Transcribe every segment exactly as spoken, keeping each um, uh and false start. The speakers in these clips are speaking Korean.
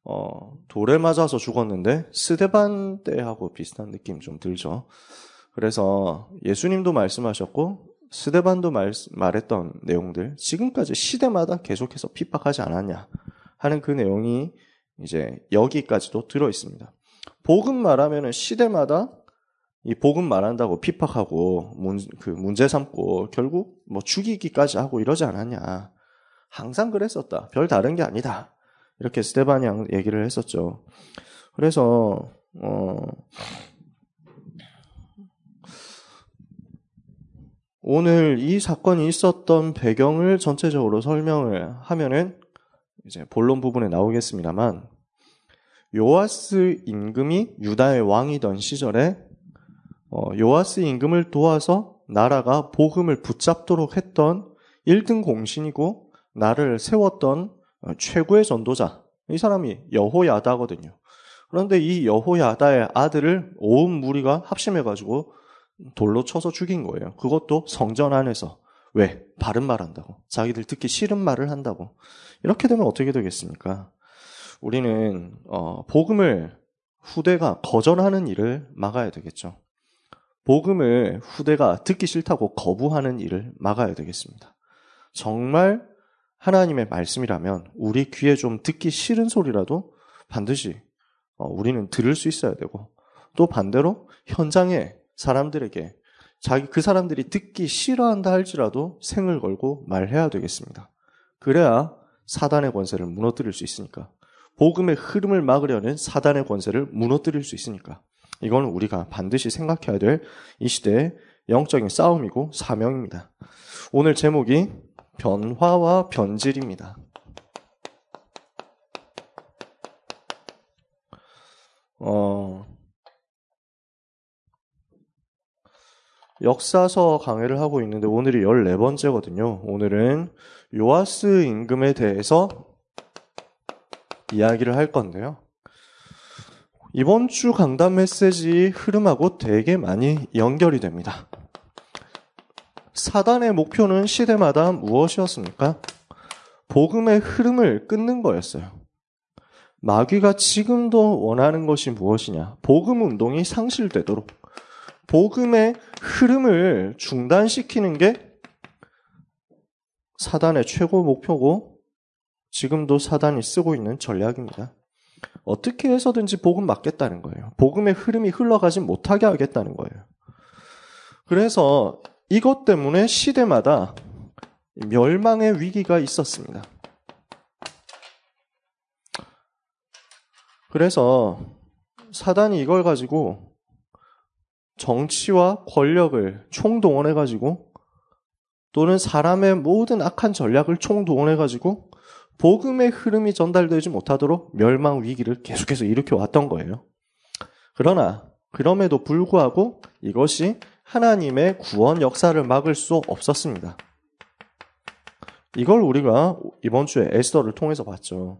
어, 돌에 맞아서 죽었는데 스데반 때하고 비슷한 느낌 좀 들죠. 그래서 예수님도 말씀하셨고 스데반도 말, 말했던 내용들 지금까지 시대마다 계속해서 핍박하지 않았냐 하는 그 내용이 이제 여기까지도 들어 있습니다. 복음 말하면은 시대마다 이 복음 말한다고 핍박하고 문, 그 문제 삼고 결국 뭐 죽이기까지 하고 이러지 않았냐. 항상 그랬었다. 별 다른 게 아니다. 이렇게 스데반이 얘기를 했었죠. 그래서 어, 오늘 이 사건이 있었던 배경을 전체적으로 설명을 하면은 이제 본론 부분에 나오겠습니다만 요아스 임금이 유다의 왕이던 시절에 어, 요아스 임금을 도와서 나라가 복음을 붙잡도록 했던 일 등 공신이고 나를 세웠던 최고의 전도자, 이 사람이 여호야다거든요. 그런데 이 여호야다의 아들을 온 무리가 합심해가지고 돌로 쳐서 죽인 거예요. 그것도 성전 안에서. 왜? 바른 말 한다고. 자기들 듣기 싫은 말을 한다고. 이렇게 되면 어떻게 되겠습니까? 우리는 어, 복음을 후대가 거절하는 일을 막아야 되겠죠. 복음을 후대가 듣기 싫다고 거부하는 일을 막아야 되겠습니다. 정말 하나님의 말씀이라면 우리 귀에 좀 듣기 싫은 소리라도 반드시 어, 우리는 들을 수 있어야 되고 또 반대로 현장에 사람들에게 자기 그 사람들이 듣기 싫어한다 할지라도 생을 걸고 말해야 되겠습니다. 그래야 사단의 권세를 무너뜨릴 수 있으니까. 복음의 흐름을 막으려는 사단의 권세를 무너뜨릴 수 있으니까. 이건 우리가 반드시 생각해야 될 이 시대의 영적인 싸움이고 사명입니다. 오늘 제목이 변화와 변질입니다. 어, 역사서 강의를 하고 있는데 오늘이 열네 번째거든요. 오늘은 요아스 임금에 대해서 이야기를 할 건데요. 이번 주 강단 메시지 흐름하고 되게 많이 연결이 됩니다. 사단의 목표는 시대마다 무엇이었습니까? 복음의 흐름을 끊는 거였어요. 마귀가 지금도 원하는 것이 무엇이냐? 복음 운동이 상실되도록 복음의 흐름을 중단시키는 게 사단의 최고 목표고 지금도 사단이 쓰고 있는 전략입니다. 어떻게 해서든지 복음 막겠다는 거예요. 복음의 흐름이 흘러가지 못하게 하겠다는 거예요. 그래서 이것 때문에 시대마다 멸망의 위기가 있었습니다. 그래서 사단이 이걸 가지고 정치와 권력을 총동원해가지고 또는 사람의 모든 악한 전략을 총동원해가지고 복음의 흐름이 전달되지 못하도록 멸망 위기를 계속해서 일으켜왔던 거예요. 그러나 그럼에도 불구하고 이것이 하나님의 구원 역사를 막을 수 없었습니다. 이걸 우리가 이번 주에 에스더를 통해서 봤죠.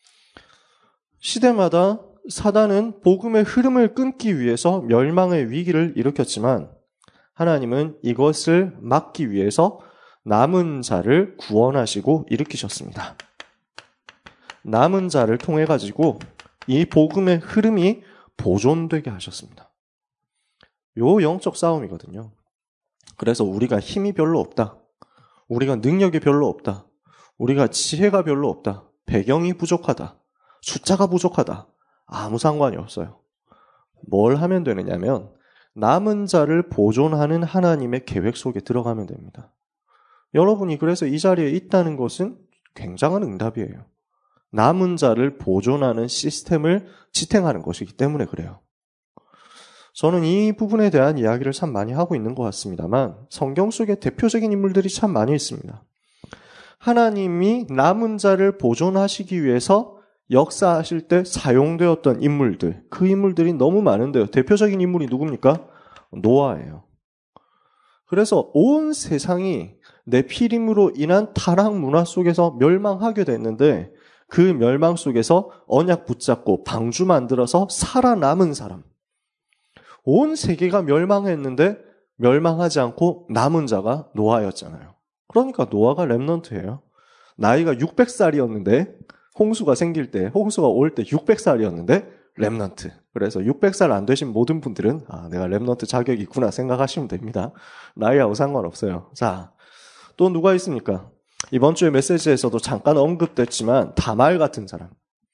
시대마다 사단은 복음의 흐름을 끊기 위해서 멸망의 위기를 일으켰지만 하나님은 이것을 막기 위해서 남은 자를 구원하시고 일으키셨습니다. 남은 자를 통해 가지고 이 복음의 흐름이 보존되게 하셨습니다. 요 영적 싸움이거든요. 그래서 우리가 힘이 별로 없다. 우리가 능력이 별로 없다. 우리가 지혜가 별로 없다. 배경이 부족하다. 숫자가 부족하다. 아무 상관이 없어요. 뭘 하면 되느냐면 남은 자를 보존하는 하나님의 계획 속에 들어가면 됩니다. 여러분이 그래서 이 자리에 있다는 것은 굉장한 응답이에요. 남은 자를 보존하는 시스템을 지탱하는 것이기 때문에 그래요. 저는 이 부분에 대한 이야기를 참 많이 하고 있는 것 같습니다만 성경 속에 대표적인 인물들이 참 많이 있습니다. 하나님이 남은 자를 보존하시기 위해서 역사하실 때 사용되었던 인물들, 그 인물들이 너무 많은데요. 대표적인 인물이 누굽니까? 노아예요. 그래서 온 세상이 네피림으로 인한 타락 문화 속에서 멸망하게 됐는데 그 멸망 속에서 언약 붙잡고 방주 만들어서 살아남은 사람. 온 세계가 멸망했는데 멸망하지 않고 남은 자가 노아였잖아요. 그러니까 노아가 렘넌트예요. 나이가 육백 살이었는데 홍수가 생길 때, 홍수가 올 때 육백 살이었는데 렘넌트. 그래서 육백 살 안 되신 모든 분들은 아, 내가 렘넌트 자격이 있구나 생각하시면 됩니다. 나이하고 상관없어요. 자, 또 누가 있습니까? 이번 주에 메시지에서도 잠깐 언급됐지만 다말 같은 사람.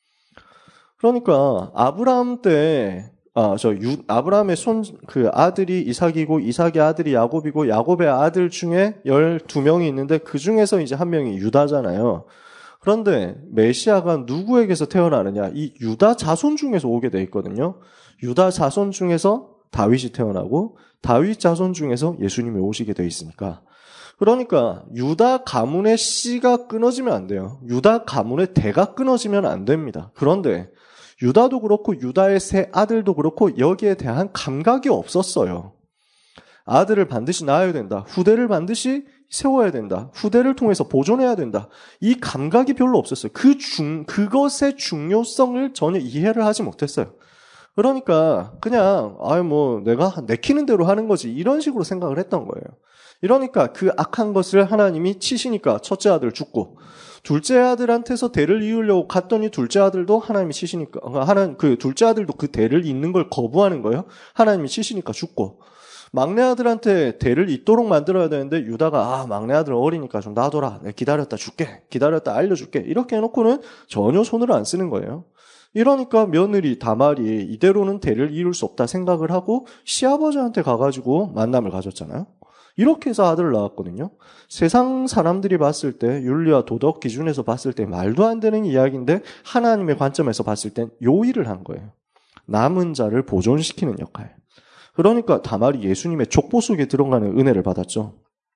그러니까 아브라함 때 아, 저 유, 아브라함의 손 그 아들이 이삭이고 이삭의 아들이 야곱이고 야곱의 아들 중에 열두 명이 있는데 그 중에서 이제 한 명이 유다잖아요. 그런데 메시아가 누구에게서 태어나느냐? 이 유다 자손 중에서 오게 돼 있거든요. 유다 자손 중에서 다윗이 태어나고 다윗 자손 중에서 예수님이 오시게 돼 있으니까. 그러니까 유다 가문의 씨가 끊어지면 안 돼요. 유다 가문의 대가 끊어지면 안 됩니다. 그런데 유다도 그렇고 유다의 세 아들도 그렇고 여기에 대한 감각이 없었어요. 아들을 반드시 낳아야 된다. 후대를 반드시 세워야 된다. 후대를 통해서 보존해야 된다. 이 감각이 별로 없었어요. 그 중, 그것의 중요성을 전혀 이해를 하지 못했어요. 그러니까 그냥 아유 뭐 내가 내키는 대로 하는 거지 이런 식으로 생각을 했던 거예요. 이러니까 그 악한 것을 하나님이 치시니까 첫째 아들 죽고 둘째 아들한테서 대를 이으려고 갔더니 둘째 아들도 하나님이 치시니까 하나님 그 둘째 아들도 그 대를 잇는 걸 거부하는 거예요. 하나님이 치시니까 죽고 막내 아들한테 대를 잇도록 만들어야 되는데 유다가 아 막내 아들 어리니까 좀 놔둬라. 내가 기다렸다 줄게. 기다렸다 알려줄게. 이렇게 해놓고는 전혀 손을 안 쓰는 거예요. 이러니까 며느리 다말이 이대로는 대를 이룰 수 없다 생각을 하고 시아버지한테 가가지고 만남을 가졌잖아요. 이렇게 해서 아들을 낳았거든요. 세상 사람들이 봤을 때 윤리와 도덕 기준에서 봤을 때 말도 안 되는 이야기인데 하나님의 관점에서 봤을 땐 요 일을 한 거예요. 남은 자를 보존시키는 역할. 그러니까 다말이 예수님의 족보 속에 들어가는 은혜를 받았죠.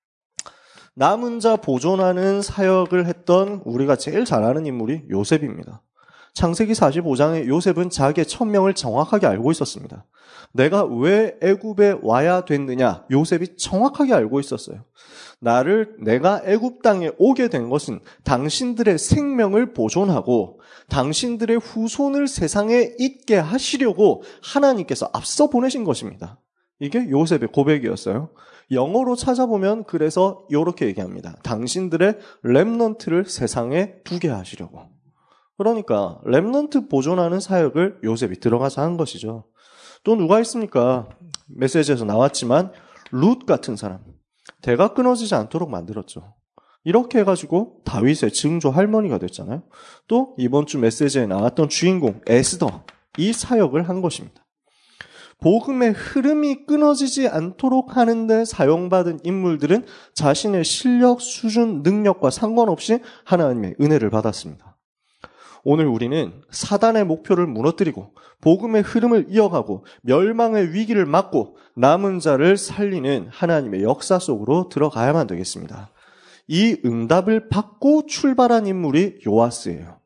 남은 자 보존하는 사역을 했던 우리가 제일 잘 아는 인물이 요셉입니다. 창세기 사십오 장에 요셉은 자기의 천명을 정확하게 알고 있었습니다. 내가 왜 애굽에 와야 됐느냐? 요셉이 정확하게 알고 있었어요. 나를 내가 애굽 땅에 오게 된 것은 당신들의 생명을 보존하고 당신들의 후손을 세상에 있게 하시려고 하나님께서 앞서 보내신 것입니다. 이게 요셉의 고백이었어요. 영어로 찾아보면 그래서 이렇게 얘기합니다. 당신들의 렘넌트를 세상에 두게 하시려고. 그러니까 렘넌트 보존하는 사역을 요셉이 들어가서 한 것이죠. 또 누가 있습니까? 메시지에서 나왔지만 룻 같은 사람. 대가 끊어지지 않도록 만들었죠. 이렇게 해가지고 다윗의 증조 할머니가 됐잖아요. 또 이번 주 메시지에 나왔던 주인공 에스더. 이 사역을 한 것입니다. 복음의 흐름이 끊어지지 않도록 하는데 사용받은 인물들은 자신의 실력, 수준, 능력과 상관없이 하나님의 은혜를 받았습니다. 오늘 우리는 사단의 목표를 무너뜨리고 복음의 흐름을 이어가고 멸망의 위기를 막고 남은 자를 살리는 하나님의 역사 속으로 들어가야만 되겠습니다. 이 응답을 받고 출발한 인물이 요아스예요.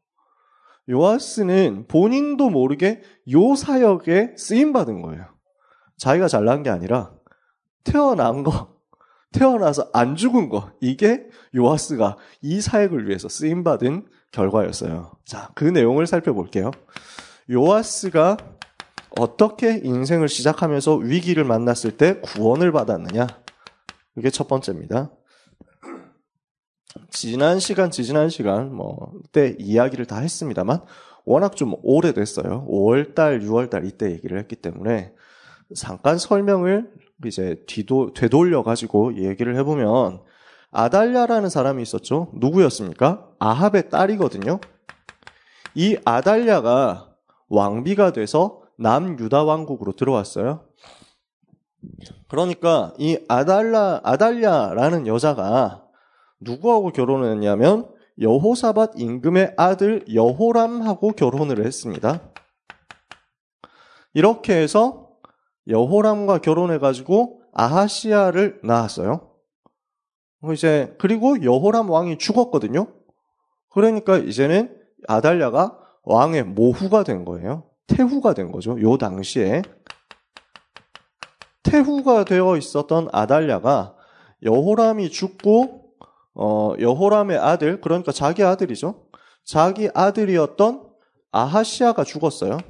요아스는 본인도 모르게 요 사역에 쓰임받은 거예요. 자기가 잘난 게 아니라 태어난 거, 태어나서 안 죽은 거, 이게 요아스가 이 사역을 위해서 쓰임받은 결과였어요. 자, 그 내용을 살펴볼게요. 요아스가 어떻게 인생을 시작하면서 위기를 만났을 때 구원을 받았느냐? 이게 첫 번째입니다. 지난 시간, 지지난 시간, 뭐, 때 이야기를 다 했습니다만, 워낙 좀 오래됐어요. 오월달, 유월달 이때 얘기를 했기 때문에, 잠깐 설명을 이제 뒤도, 되돌려가지고 얘기를 해보면, 아달랴라는 사람이 있었죠. 누구였습니까? 아합의 딸이거든요. 이 아달랴가 왕비가 돼서 남유다 왕국으로 들어왔어요. 그러니까 이 아달랴, 아달랴라는 여자가 누구하고 결혼을 했냐면 여호사밧 임금의 아들 여호람하고 결혼을 했습니다. 이렇게 해서 여호람과 결혼해가지고 아하시야를 낳았어요. 이제 그리고 여호람 왕이 죽었거든요. 그러니까 이제는 아달랴가 왕의 모후가 된 거예요. 태후가 된 거죠. 요 당시에 태후가 되어 있었던 아달랴가 여호람이 죽고 어, 여호람의 아들, 그러니까 자기 아들이죠. 자기 아들이었던 아하시야가 죽었어요.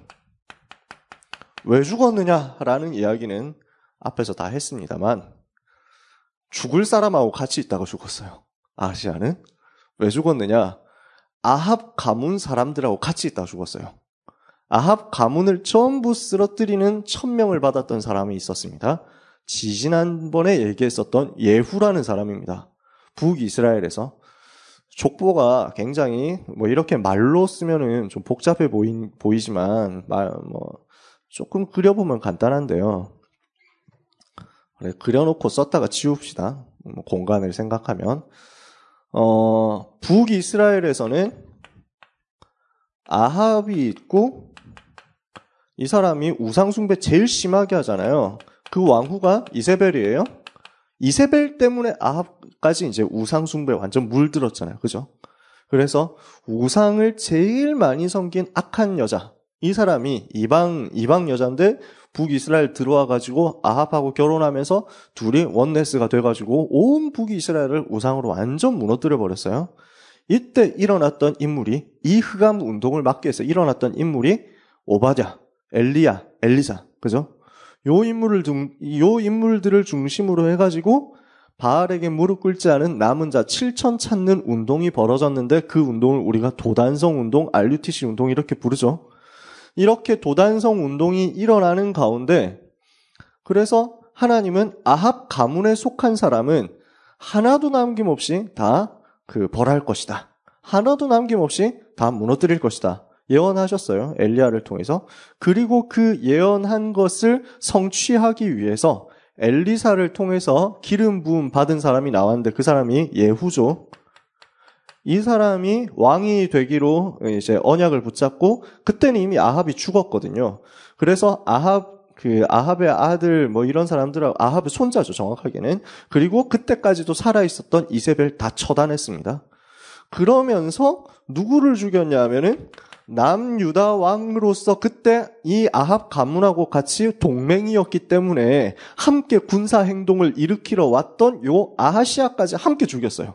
왜 죽었느냐라는 이야기는 앞에서 다 했습니다만 죽을 사람하고 같이 있다가 죽었어요. 아하시야는. 왜 죽었느냐? 아합 가문 사람들하고 같이 있다 죽었어요. 아합 가문을 전부 쓰러뜨리는 천명을 받았던 사람이 있었습니다. 지지난번에 얘기했었던 예후라는 사람입니다. 북이스라엘에서. 족보가 굉장히 뭐 이렇게 말로 쓰면은 좀 복잡해 보이, 보이지만 말, 뭐 조금 그려보면 간단한데요. 그래, 그려놓고 썼다가 지웁시다. 뭐 공간을 생각하면. 어, 북이스라엘에서는 아합이 있고 이 사람이 우상숭배 제일 심하게 하잖아요. 그 왕후가 이세벨이에요. 이세벨 때문에 아합까지 이제 우상숭배 완전 물들었잖아요. 그죠? 그래서 우상을 제일 많이 섬긴 악한 여자. 이 사람이 이방, 이방 여자인데 북이스라엘 들어와가지고 아합하고 결혼하면서 둘이 원네스가 돼가지고 온 북이스라엘을 우상으로 완전 무너뜨려 버렸어요. 이때 일어났던 인물이, 이 흑암 운동을 막기 위해서 일어났던 인물이 오바댜, 엘리야, 엘리사. 그죠? 요 인물을, 요 인물들을 중심으로 해가지고 바알에게 무릎 꿇지 않은 남은 자 칠천 찾는 운동이 벌어졌는데 그 운동을 우리가 도단성 운동, 알유티시 운동 이렇게 부르죠. 이렇게 도단성 운동이 일어나는 가운데 그래서 하나님은 아합 가문에 속한 사람은 하나도 남김없이 다 그 벌할 것이다. 하나도 남김없이 다 무너뜨릴 것이다. 예언하셨어요. 엘리야를 통해서. 그리고 그 예언한 것을 성취하기 위해서 엘리사를 통해서 기름 부음 받은 사람이 나왔는데 그 사람이 예후죠. 이 사람이 왕이 되기로 이제 언약을 붙잡고 그때는 이미 아합이 죽었거든요. 그래서 아합 그 아합의 아들 뭐 이런 사람들하고 아합의 손자죠, 정확하게는. 그리고 그때까지도 살아 있었던 이세벨 다 처단했습니다. 그러면서 누구를 죽였냐 하면은 남유다 왕으로서 그때 이 아합 가문하고 같이 동맹이었기 때문에 함께 군사 행동을 일으키러 왔던 요 아하시아까지 함께 죽였어요.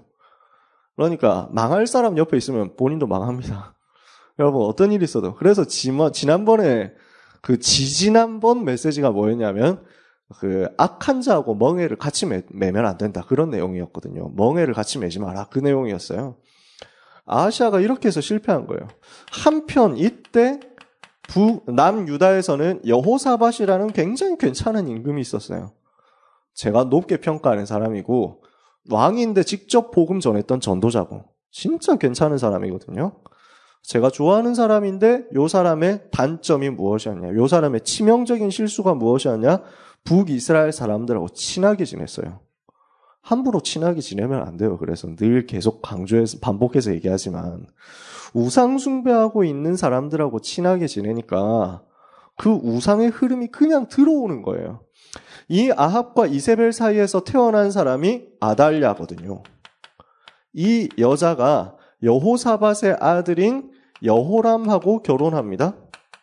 그러니까 망할 사람 옆에 있으면 본인도 망합니다. 여러분 어떤 일이 있어도. 그래서 지난번에 그 지지난번 메시지가 뭐였냐면 그 악한 자하고 멍에를 같이 매, 매면 안 된다. 그런 내용이었거든요. 멍에를 같이 매지 마라. 그 내용이었어요. 아하시아가 이렇게 해서 실패한 거예요. 한편 이때 북 남유다에서는 여호사밧이라는 굉장히 괜찮은 임금이 있었어요. 제가 높게 평가하는 사람이고 왕인데 직접 복음 전했던 전도자고 진짜 괜찮은 사람이거든요. 제가 좋아하는 사람인데 요 사람의 단점이 무엇이었냐, 요 사람의 치명적인 실수가 무엇이었냐, 북이스라엘 사람들하고 친하게 지냈어요. 함부로 친하게 지내면 안 돼요. 그래서 늘 계속 강조해서 반복해서 얘기하지만 우상 숭배하고 있는 사람들하고 친하게 지내니까 그 우상의 흐름이 그냥 들어오는 거예요. 이 아합과 이세벨 사이에서 태어난 사람이 아달랴거든요. 이 여자가 여호사밧의 아들인 여호람하고 결혼합니다.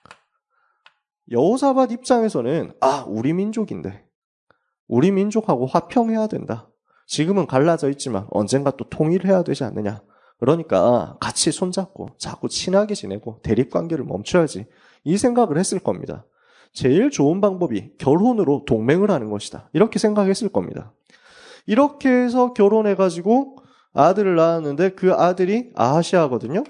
여호사밧 입장에서는 아, 우리 민족인데 우리 민족하고 화평해야 된다. 지금은 갈라져 있지만 언젠가 또 통일해야 되지 않느냐. 그러니까 같이 손잡고 자꾸 친하게 지내고 대립관계를 멈춰야지. 이 생각을 했을 겁니다. 제일 좋은 방법이 결혼으로 동맹을 하는 것이다. 이렇게 생각했을 겁니다. 이렇게 해서 결혼해가지고 아들을 낳았는데 그 아들이 아하시아거든요.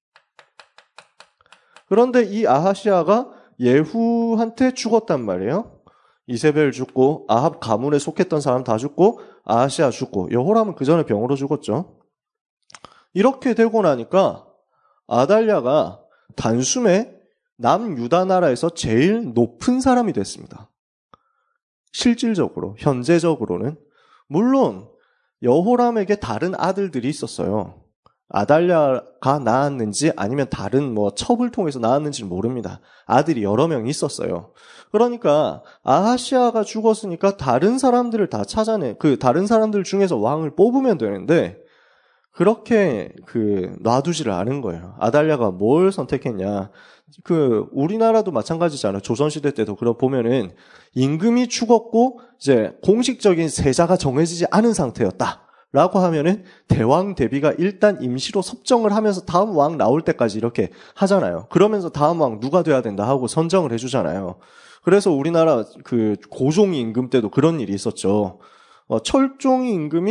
그런데 이 아하시아가 예후한테 죽었단 말이에요. 이세벨 죽고 아합 가문에 속했던 사람 다 죽고 아하시아 죽고 여호람은 그 전에 병으로 죽었죠. 이렇게 되고 나니까 아달랴가 단숨에 남유다 나라에서 제일 높은 사람이 됐습니다. 실질적으로, 현재적으로는. 물론 여호람에게 다른 아들들이 있었어요. 아달랴가 낳았는지 아니면 다른 뭐 첩을 통해서 낳았는지는 모릅니다. 아들이 여러 명 있었어요. 그러니까 아하시아가 죽었으니까 다른 사람들을 다 찾아내, 그 다른 사람들 중에서 왕을 뽑으면 되는데 그렇게 그 놔두지를 않은 거예요. 아달랴가 뭘 선택했냐? 그 우리나라도 마찬가지잖아요. 조선시대 때도 그러 보면은 임금이 죽었고 이제 공식적인 세자가 정해지지 않은 상태였다라고 하면은 대왕 대비가 일단 임시로 섭정을 하면서 다음 왕 나올 때까지 이렇게 하잖아요. 그러면서 다음 왕 누가 돼야 된다 하고 선정을 해주잖아요. 그래서 우리나라 그 고종이 임금 때도 그런 일이 있었죠. 어, 철종이 임금이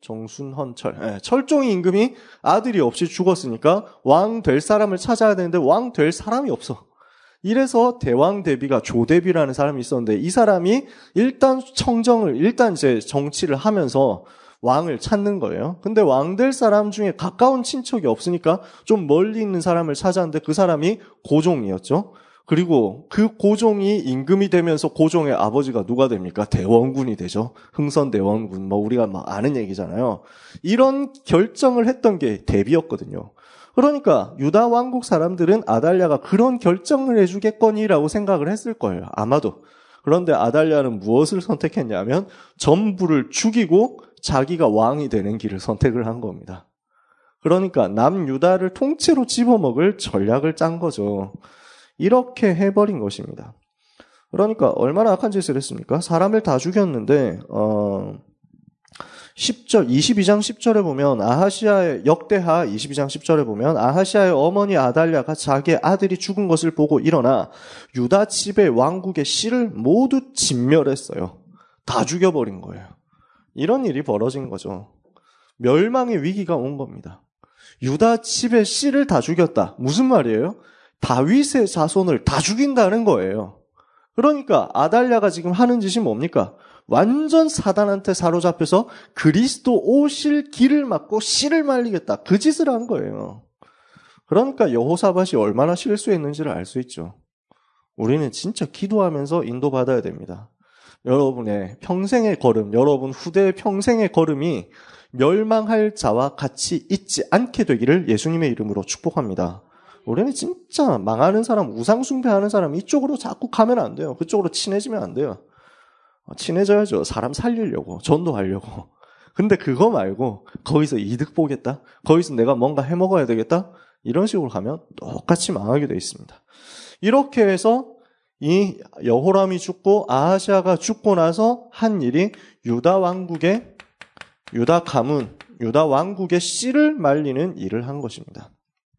정순헌철. 네, 철종이 임금이 아들이 없이 죽었으니까 왕 될 사람을 찾아야 되는데 왕 될 사람이 없어. 이래서 대왕 대비가 조대비라는 사람이 있었는데 이 사람이 일단 청정을 일단 이제 정치를 하면서 왕을 찾는 거예요. 근데 왕 될 사람 중에 가까운 친척이 없으니까 좀 멀리 있는 사람을 찾았는데 그 사람이 고종이었죠. 그리고 그 고종이 임금이 되면서 고종의 아버지가 누가 됩니까? 대원군이 되죠. 흥선대원군. 뭐 우리가 막 아는 얘기잖아요. 이런 결정을 했던 게 대비였거든요. 그러니까 유다 왕국 사람들은 아달랴가 그런 결정을 해주겠거니라고 생각을 했을 거예요. 아마도. 그런데 아달랴는 무엇을 선택했냐면 전부를 죽이고 자기가 왕이 되는 길을 선택을 한 겁니다. 그러니까 남유다를 통째로 집어먹을 전략을 짠 거죠. 이렇게 해버린 것입니다. 그러니까 얼마나 악한 짓을 했습니까? 사람을 다 죽였는데 어, 십 절, 이십이 장 십 절에 보면 아하시아의 역대하 이십이 장 십 절에 보면 아하시아의 어머니 아달랴가 자기의 아들이 죽은 것을 보고 일어나 유다 집의 왕국의 씨를 모두 진멸했어요. 다 죽여버린 거예요. 이런 일이 벌어진 거죠. 멸망의 위기가 온 겁니다. 유다 집의 씨를 다 죽였다. 무슨 말이에요? 다윗의 자손을 다 죽인다는 거예요. 그러니까 아달랴가 지금 하는 짓이 뭡니까? 완전 사단한테 사로잡혀서 그리스도 오실 길을 막고 씨를 말리겠다. 그 짓을 한 거예요. 그러니까 여호사밧이 얼마나 실수했는지를 알 수 있죠. 우리는 진짜 기도하면서 인도받아야 됩니다. 여러분의 평생의 걸음, 여러분 후대의 평생의 걸음이 멸망할 자와 같이 있지 않게 되기를 예수님의 이름으로 축복합니다. 우리는 진짜 망하는 사람, 우상숭배하는 사람 이쪽으로 자꾸 가면 안 돼요. 그쪽으로 친해지면 안 돼요. 친해져야죠. 사람 살리려고, 전도하려고. 근데 그거 말고 거기서 이득 보겠다? 거기서 내가 뭔가 해먹어야 되겠다? 이런 식으로 가면 똑같이 망하게 돼 있습니다. 이렇게 해서 이 여호람이 죽고 아하시아가 죽고 나서 한 일이 유다 왕국의, 유다 가문, 유다 왕국의 씨를 말리는 일을 한 것입니다.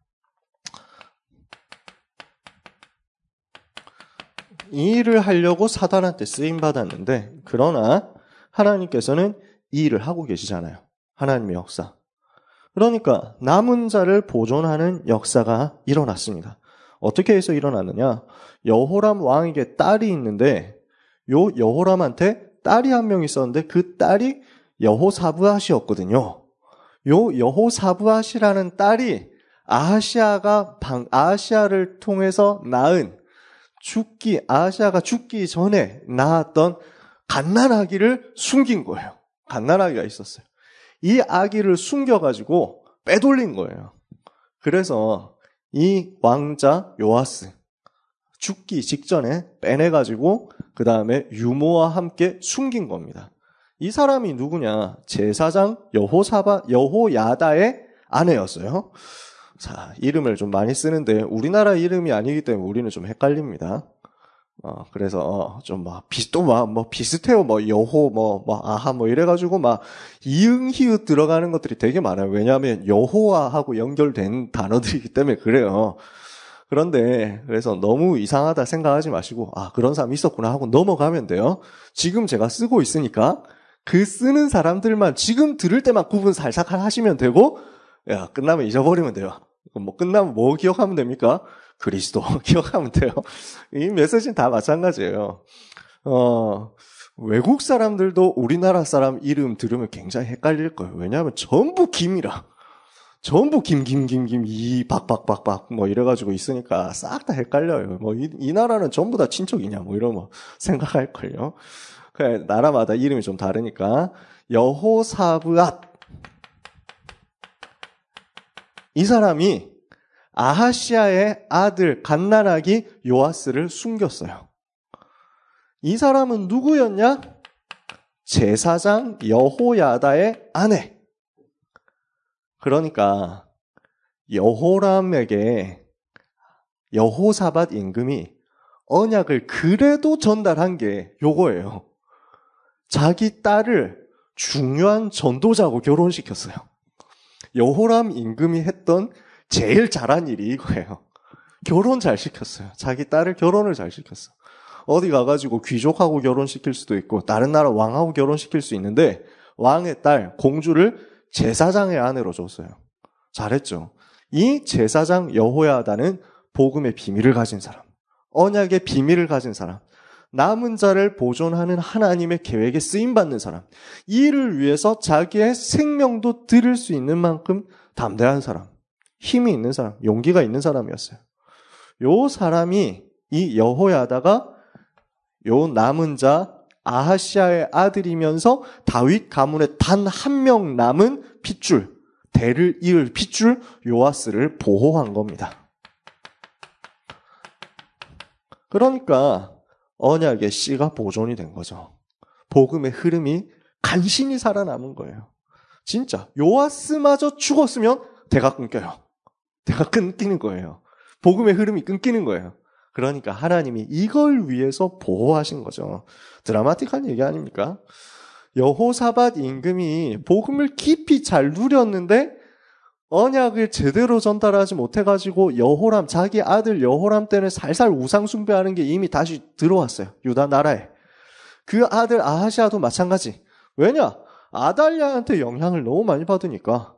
이 일을 하려고 사단한테 쓰임받았는데 그러나 하나님께서는 이 일을 하고 계시잖아요. 하나님의 역사. 그러니까 남은 자를 보존하는 역사가 일어났습니다. 어떻게 해서 일어났느냐? 여호람 왕에게 딸이 있는데 요 여호람한테 딸이 한 명 있었는데 그 딸이 여호사브앗이었거든요. 요 여호사브앗이라는 딸이 아하시아가 방, 아하시아를 통해서 낳은 죽기, 아하시아가 죽기 전에 낳았던 갓난아기를 숨긴 거예요. 갓난아기가 있었어요. 이 아기를 숨겨가지고 빼돌린 거예요. 그래서 이 왕자 요아스, 죽기 직전에 빼내가지고 그 다음에 유모와 함께 숨긴 겁니다. 이 사람이 누구냐? 제사장 여호사바, 여호야다의 아내였어요. 자, 이름을 좀 많이 쓰는데 우리나라 이름이 아니기 때문에 우리는 좀 헷갈립니다. 어, 그래서 좀 막 비, 또 막 뭐 비슷해요. 뭐 여호, 뭐, 뭐 아하, 뭐 이래가지고 막 이응 히읗 들어가는 것들이 되게 많아요. 왜냐하면 여호와하고 연결된 단어들이기 때문에 그래요. 그런데 그래서 너무 이상하다 생각하지 마시고 아 그런 사람이 있었구나 하고 넘어가면 돼요. 지금 제가 쓰고 있으니까 그 쓰는 사람들만 지금 들을 때만 구분 살짝 하시면 되고 야 끝나면 잊어버리면 돼요. 뭐 끝나면 뭐 기억하면 됩니까? 그리스도 기억하면 돼요. 이 메시지는 다 마찬가지예요. 어, 외국 사람들도 우리나라 사람 이름 들으면 굉장히 헷갈릴 거예요. 왜냐하면 전부 김이라. 전부 김, 김, 김, 김, 이, 박, 박, 박, 박, 뭐 이래가지고 있으니까 싹 다 헷갈려요. 뭐 이, 이 나라는 전부 다 친척이냐, 뭐 이런 거 생각할걸요. 그래, 나라마다 이름이 좀 다르니까. 여호사브앗. 이 사람이 아하시아의 아들 갓난아기 요아스를 숨겼어요. 이 사람은 누구였냐? 제사장 여호야다의 아내. 그러니까 여호람에게 여호사밧 임금이 언약을 그래도 전달한 게 요거예요. 자기 딸을 중요한 전도자하고 결혼시켰어요. 여호람 임금이 했던 제일 잘한 일이 이거예요. 결혼 잘 시켰어요. 자기 딸을 결혼을 잘 시켰어. 어디 가가지고 귀족하고 결혼시킬 수도 있고 다른 나라 왕하고 결혼시킬 수 있는데 왕의 딸 공주를 제사장의 아내로 줬어요. 잘했죠. 이 제사장 여호야다는 복음의 비밀을 가진 사람, 언약의 비밀을 가진 사람, 남은 자를 보존하는 하나님의 계획에 쓰임받는 사람, 이를 위해서 자기의 생명도 드릴 수 있는 만큼 담대한 사람, 힘이 있는 사람, 용기가 있는 사람이었어요. 요 사람이, 이 여호야다가 요 남은 자 아하시아의 아들이면서 다윗 가문에 단 한 명 남은 핏줄, 대를 이을 핏줄 요아스를 보호한 겁니다. 그러니까 언약의 씨가 보존이 된 거죠. 복음의 흐름이 간신히 살아남은 거예요. 진짜 요아스마저 죽었으면 대가 끊겨요. 대가 끊기는 거예요. 복음의 흐름이 끊기는 거예요. 그러니까 하나님이 이걸 위해서 보호하신 거죠. 드라마틱한 얘기 아닙니까? 여호사밧 임금이 복음을 깊이 잘 누렸는데 언약을 제대로 전달하지 못해가지고 여호람, 자기 아들 여호람 때는 살살 우상 숭배하는 게 이미 다시 들어왔어요. 유다 나라에. 그 아들 아하시아도 마찬가지. 왜냐? 아달랴한테 영향을 너무 많이 받으니까.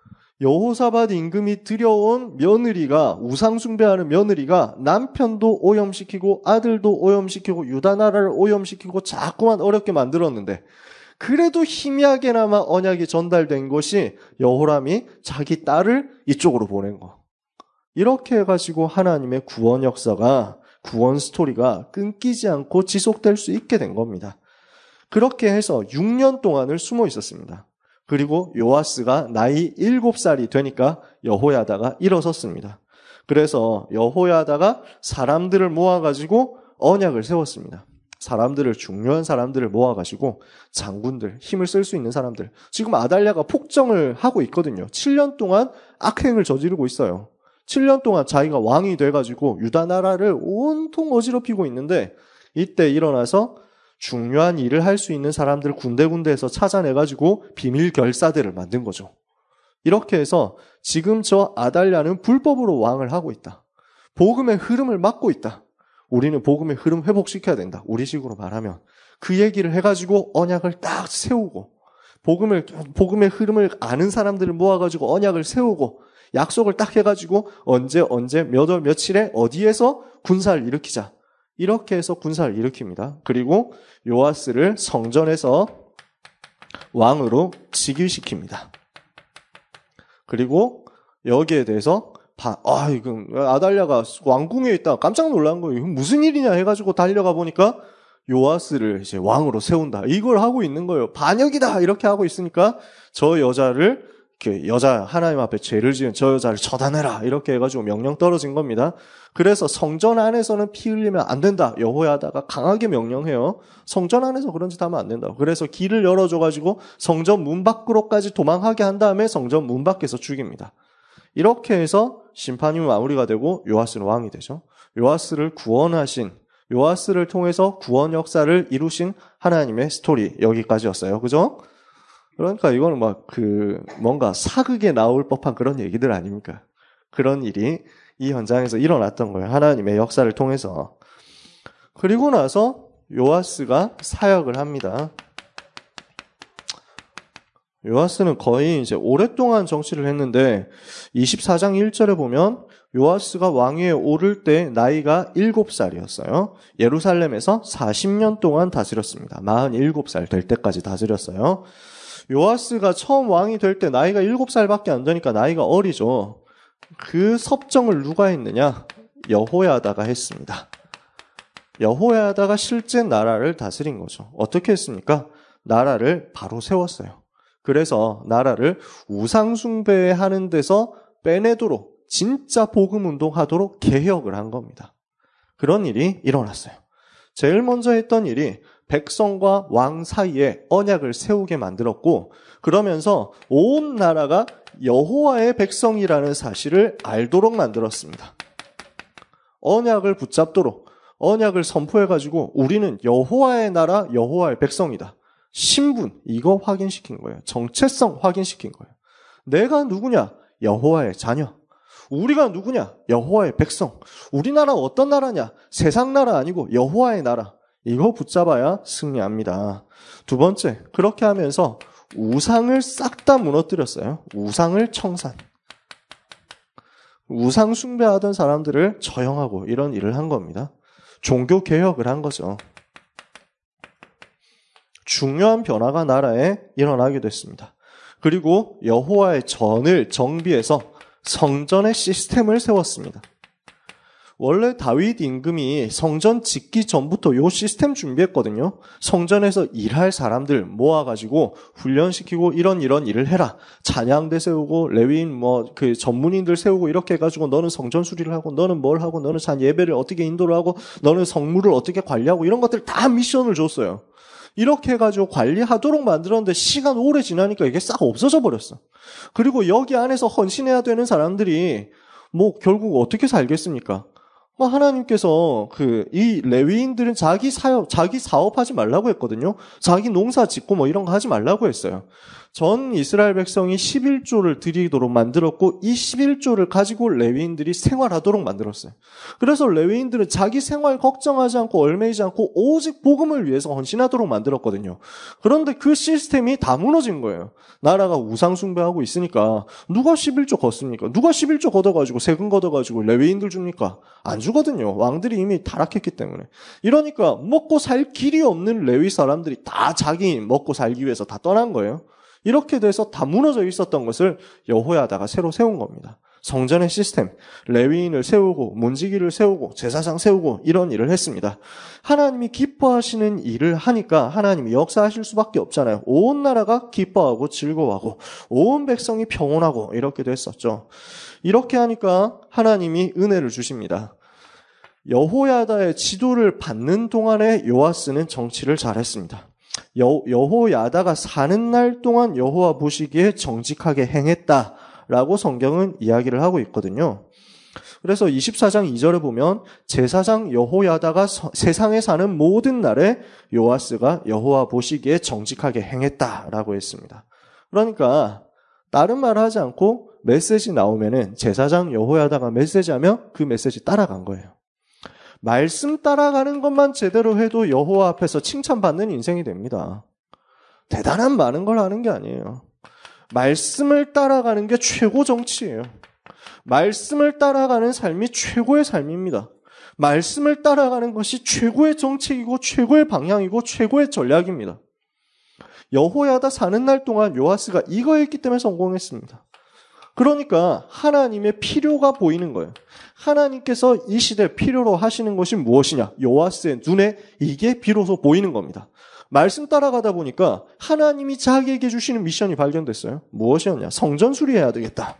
여호사밧 임금이 들여온 며느리가, 우상 숭배하는 며느리가 남편도 오염시키고 아들도 오염시키고 유다 나라를 오염시키고 자꾸만 어렵게 만들었는데, 그래도 희미하게나마 언약이 전달된 것이 여호람이 자기 딸을 이쪽으로 보낸 거. 이렇게 해가지고 하나님의 구원 역사가, 구원 스토리가 끊기지 않고 지속될 수 있게 된 겁니다. 그렇게 해서 육 년 동안을 숨어 있었습니다. 그리고 요아스가 나이 일곱 살이 되니까 여호야다가 일어섰습니다. 그래서 여호야다가 사람들을 모아가지고 언약을 세웠습니다. 사람들을, 중요한 사람들을 모아가지고 장군들, 힘을 쓸 수 있는 사람들. 지금 아달랴가 폭정을 하고 있거든요. 칠 년 동안 악행을 저지르고 있어요. 칠 년 동안 자기가 왕이 돼가지고 유다 나라를 온통 어지럽히고 있는데, 이때 일어나서 중요한 일을 할 수 있는 사람들을 군데군데에서 찾아내가지고 비밀 결사대를 만든 거죠. 이렇게 해서 지금 저 아달랴는 불법으로 왕을 하고 있다. 복음의 흐름을 막고 있다. 우리는 복음의 흐름 회복시켜야 된다. 우리식으로 말하면. 그 얘기를 해가지고 언약을 딱 세우고, 복음을, 복음의 흐름을 아는 사람들을 모아가지고 언약을 세우고, 약속을 딱 해가지고 언제 언제 몇 월 며칠에 어디에서 군사를 일으키자. 이렇게 해서 군사를 일으킵니다. 그리고 요아스를 성전에서 왕으로 즉위시킵니다. 그리고 여기에 대해서 바, 아, 이거 아달랴가 왕궁에 있다. 깜짝 놀란 거예요. 이거 무슨 일이냐 해가지고 달려가 보니까 요아스를 이제 왕으로 세운다. 이걸 하고 있는 거예요. 반역이다. 이렇게 하고 있으니까 저 여자를, 이렇게 여자, 하나님 앞에 죄를 지은 저 여자를 처단해라. 이렇게 해가지고 명령 떨어진 겁니다. 그래서 성전 안에서는 피 흘리면 안 된다. 여호야다가 강하게 명령해요. 성전 안에서 그런 짓 하면 안 된다. 그래서 길을 열어줘가지고 성전 문 밖으로까지 도망하게 한 다음에 성전 문 밖에서 죽입니다. 이렇게 해서 심판이 마무리가 되고 요아스는 왕이 되죠. 요아스를 구원하신, 요아스를 통해서 구원 역사를 이루신 하나님의 스토리, 여기까지였어요. 그죠? 그러니까 이거는 막 그 뭔가 사극에 나올 법한 그런 얘기들 아닙니까? 그런 일이 이 현장에서 일어났던 거예요. 하나님의 역사를 통해서. 그리고 나서 요아스가 사역을 합니다. 요아스는 거의 이제 오랫동안 정치를 했는데 이십사 장 일 절에 보면 요아스가 왕위에 오를 때 나이가 일곱 살이었어요. 예루살렘에서 사십 년 동안 다스렸습니다. 마흔일곱 살 될 때까지 다스렸어요. 요아스가 처음 왕이 될 때 나이가 일곱 살밖에 안 되니까 나이가 어리죠. 그 섭정을 누가 했느냐? 여호야다가 했습니다. 여호야다가 실제 나라를 다스린 거죠. 어떻게 했습니까? 나라를 바로 세웠어요. 그래서 나라를 우상숭배하는 데서 빼내도록, 진짜 복음운동하도록 개혁을 한 겁니다. 그런 일이 일어났어요. 제일 먼저 했던 일이 백성과 왕 사이에 언약을 세우게 만들었고, 그러면서 온 나라가 여호와의 백성이라는 사실을 알도록 만들었습니다. 언약을 붙잡도록, 언약을 선포해가지고 우리는 여호와의 나라, 여호와의 백성이다. 신분, 이거 확인시킨 거예요. 정체성 확인시킨 거예요. 내가 누구냐? 여호와의 자녀. 우리가 누구냐? 여호와의 백성. 우리나라 어떤 나라냐? 세상 나라 아니고 여호와의 나라. 이거 붙잡아야 승리합니다. 두 번째, 그렇게 하면서 우상을 싹 다 무너뜨렸어요. 우상을 청산. 우상 숭배하던 사람들을 처형하고 이런 일을 한 겁니다. 종교 개혁을 한 거죠. 중요한 변화가 나라에 일어나게 됐습니다. 그리고 여호와의 전을 정비해서 성전의 시스템을 세웠습니다. 원래 다윗 임금이 성전 짓기 전부터 요 시스템 준비했거든요. 성전에서 일할 사람들 모아가지고 훈련시키고 이런 이런 일을 해라. 찬양대 세우고 레위인 뭐 그 전문인들 세우고 이렇게 해가지고 너는 성전 수리를 하고 너는 뭘 하고 너는 잔 예배를 어떻게 인도를 하고 너는 성물을 어떻게 관리하고 이런 것들 다 미션을 줬어요. 이렇게 해가지고 관리하도록 만들었는데 시간 오래 지나니까 이게 싹 없어져 버렸어. 그리고 여기 안에서 헌신해야 되는 사람들이 뭐 결국 어떻게 살겠습니까? 하나님께서 그 이 레위인들은 자기 사업, 자기 사업하지 말라고 했거든요. 자기 농사 짓고 뭐 이런 거 하지 말라고 했어요. 전 이스라엘 백성이 십일조를 드리도록 만들었고 이 십일조를 가지고 레위인들이 생활하도록 만들었어요. 그래서 레위인들은 자기 생활 걱정하지 않고 얼매이지 않고 오직 복음을 위해서 헌신하도록 만들었거든요. 그런데 그 시스템이 다 무너진 거예요. 나라가 우상 숭배하고 있으니까 누가 십일조 걷습니까? 누가 십일조 걷어가지고 세금 걷어가지고 레위인들 줍니까? 안 주거든요. 왕들이 이미 타락했기 때문에. 이러니까 먹고 살 길이 없는 레위 사람들이 다 자기 먹고 살기 위해서 다 떠난 거예요. 이렇게 돼서 다 무너져 있었던 것을 여호야다가 새로 세운 겁니다. 성전의 시스템, 레위인을 세우고 문지기를 세우고 제사장 세우고 이런 일을 했습니다. 하나님이 기뻐하시는 일을 하니까 하나님이 역사하실 수밖에 없잖아요. 온 나라가 기뻐하고 즐거워하고 온 백성이 평온하고 이렇게 됐었죠. 이렇게 하니까 하나님이 은혜를 주십니다. 여호야다의 지도를 받는 동안에 요아스는 정치를 잘했습니다. 여, 여호야다가 사는 날 동안 여호와 보시기에 정직하게 행했다라고 성경은 이야기를 하고 있거든요. 그래서 이십사장 이절에 보면 제사장 여호야다가 서, 세상에 사는 모든 날에 요아스가 여호와 보시기에 정직하게 행했다라고 했습니다. 그러니까 다른 말 하지 않고 메시지 나오면은 제사장 여호야다가 메시지하면 그 메시지 따라간 거예요. 말씀 따라가는 것만 제대로 해도 여호와 앞에서 칭찬받는 인생이 됩니다. 대단한 많은 걸 하는 게 아니에요. 말씀을 따라가는 게 최고 정치예요. 말씀을 따라가는 삶이 최고의 삶입니다. 말씀을 따라가는 것이 최고의 정책이고 최고의 방향이고 최고의 전략입니다. 여호야다 사는 날 동안 요아스가 이거 했기 때문에 성공했습니다. 그러니까 하나님의 필요가 보이는 거예요. 하나님께서 이 시대 필요로 하시는 것이 무엇이냐? 요아스의 눈에 이게 비로소 보이는 겁니다. 말씀 따라가다 보니까 하나님이 자기에게 주시는 미션이 발견됐어요. 무엇이었냐? 성전 수리해야 되겠다.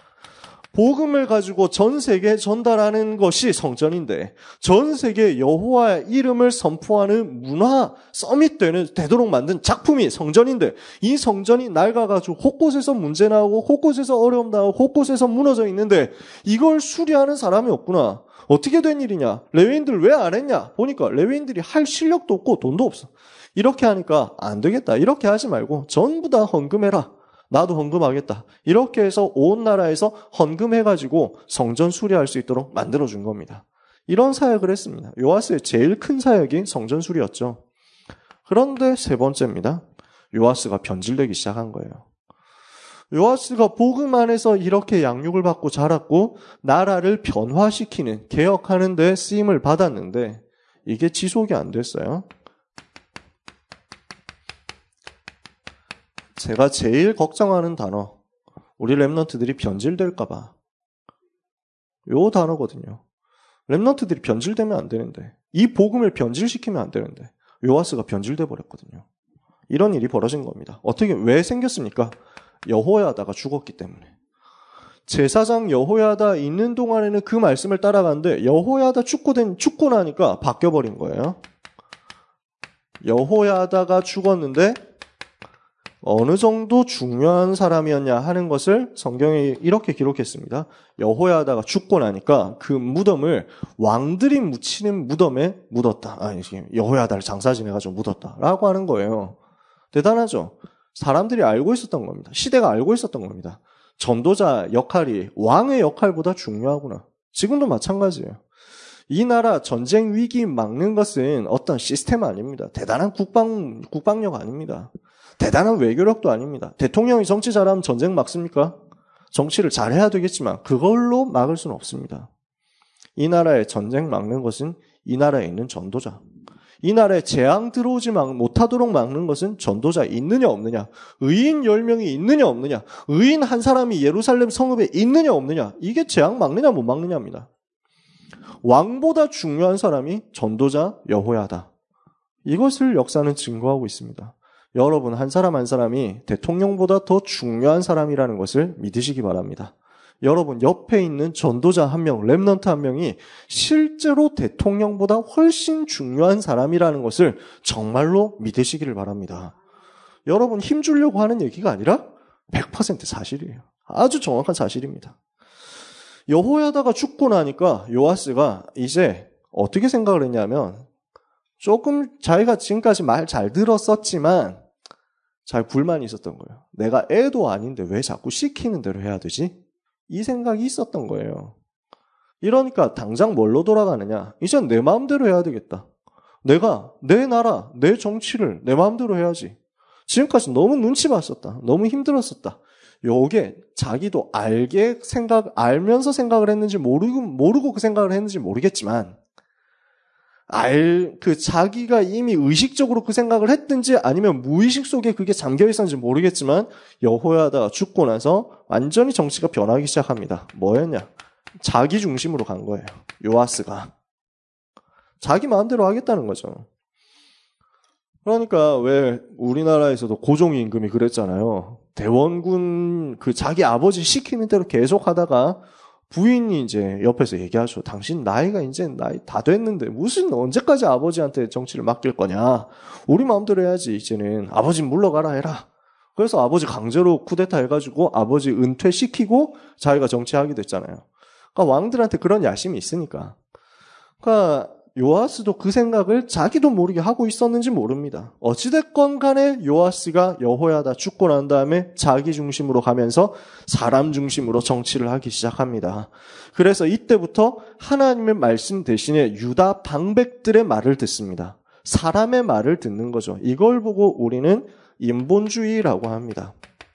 복음을 가지고 전 세계에 전달하는 것이 성전인데 전 세계에 여호와의 이름을 선포하는 문화 서밋되는 되도록 만든 작품이 성전인데 이 성전이 낡아가지고 곳곳에서 문제 나오고 곳곳에서 어려움 나오고 곳곳에서 무너져 있는데 이걸 수리하는 사람이 없구나. 어떻게 된 일이냐? 레위인들 왜 안 했냐? 보니까 레위인들이 할 실력도 없고 돈도 없어. 이렇게 하니까 안 되겠다. 이렇게 하지 말고 전부 다 헌금해라. 나도 헌금하겠다. 이렇게 해서 온 나라에서 헌금해가지고 성전 수리할 수 있도록 만들어준 겁니다. 이런 사역을 했습니다. 요아스의 제일 큰 사역이 성전 수리였죠. 그런데 세 번째입니다. 요아스가 변질되기 시작한 거예요. 요아스가 복음 안에서 이렇게 양육을 받고 자랐고 나라를 변화시키는, 개혁하는 데 쓰임을 받았는데 이게 지속이 안 됐어요. 제가 제일 걱정하는 단어, 우리 랩런트들이 변질될까 봐. 요 단어거든요. 랩런트들이 변질되면 안 되는데, 이 복음을 변질시키면 안 되는데 요아스가 변질돼 버렸거든요. 이런 일이 벌어진 겁니다. 어떻게, 왜 생겼습니까? 여호야다가 죽었기 때문에. 제사장 여호야다 있는 동안에는 그 말씀을 따라가는데 여호야다 죽고 된 죽고 나니까 바뀌어버린 거예요. 여호야다가 죽었는데 어느 정도 중요한 사람이었냐 하는 것을 성경에 이렇게 기록했습니다. 여호야다가 죽고 나니까 그 무덤을 왕들이 묻히는 무덤에 묻었다. 아니, 여호야다를 장사 지내가지고 묻었다라고 하는 거예요. 대단하죠? 사람들이 알고 있었던 겁니다. 시대가 알고 있었던 겁니다. 전도자 역할이 왕의 역할보다 중요하구나. 지금도 마찬가지예요. 이 나라 전쟁 위기 막는 것은 어떤 시스템 아닙니다. 대단한 국방, 국방력 아닙니다. 대단한 외교력도 아닙니다. 대통령이 정치 잘하면 전쟁 막습니까? 정치를 잘해야 되겠지만 그걸로 막을 수는 없습니다. 이 나라의 전쟁 막는 것은 이 나라에 있는 전도자. 이 나라에 재앙 들어오지 못하도록 막는 것은 전도자 있느냐 없느냐, 의인 열 명이 있느냐 없느냐, 의인 한 사람이 예루살렘 성읍에 있느냐 없느냐, 이게 재앙 막느냐 못 막느냐입니다. 왕보다 중요한 사람이 전도자 여호야다. 이것을 역사는 증거하고 있습니다. 여러분 한 사람 한 사람이 대통령보다 더 중요한 사람이라는 것을 믿으시기 바랍니다. 여러분 옆에 있는 전도자 한 명, 렘넌트 한 명이 실제로 대통령보다 훨씬 중요한 사람이라는 것을 정말로 믿으시기를 바랍니다. 여러분 힘주려고 하는 얘기가 아니라 백 퍼센트 사실이에요. 아주 정확한 사실입니다. 여호야다가 죽고 나니까 요아스가 이제 어떻게 생각을 했냐면 조금 자기가 지금까지 말 잘 들었었지만 잘 불만이 있었던 거예요. 내가 애도 아닌데 왜 자꾸 시키는 대로 해야 되지? 이 생각이 있었던 거예요. 이러니까 당장 뭘로 돌아가느냐? 이젠 내 마음대로 해야 되겠다. 내가 내 나라, 내 정치를 내 마음대로 해야지. 지금까지 너무 눈치 봤었다. 너무 힘들었었다. 요게 자기도 알게 생각, 알면서 생각을 했는지 모르고, 모르고 그 생각을 했는지 모르겠지만 알, 그 자기가 이미 의식적으로 그 생각을 했든지 아니면 무의식 속에 그게 잠겨 있었는지 모르겠지만 여호야다가 죽고 나서 완전히 정치가 변하기 시작합니다. 뭐였냐? 자기 중심으로 간 거예요. 요아스가. 자기 마음대로 하겠다는 거죠. 그러니까 왜 우리나라에서도 고종 임금이 그랬잖아요. 대원군 그 자기 아버지 시키는 대로 계속 하다가 부인이 이제 옆에서 얘기하죠. 당신 나이가 이제 나이 다 됐는데 무슨 언제까지 아버지한테 정치를 맡길 거냐. 우리 마음대로 해야지 이제는. 아버지 물러가라 해라. 그래서 아버지 강제로 쿠데타 해가지고 아버지 은퇴시키고 자기가 정치하게 됐잖아요. 그러니까 왕들한테 그런 야심이 있으니까. 그러니까 요아스도 그 생각을 자기도 모르게 하고 있었는지 모릅니다. 어찌됐건 간에 요아스가 여호야다 죽고 난 다음에 자기 중심으로 가면서 사람 중심으로 정치를 하기 시작합니다. 그래서 이때부터 하나님의 말씀 대신에 유다 방백들의 말을 듣습니다. 사람의 말을 듣는 거죠. 이걸 보고 우리는 인본주의라고 합니다.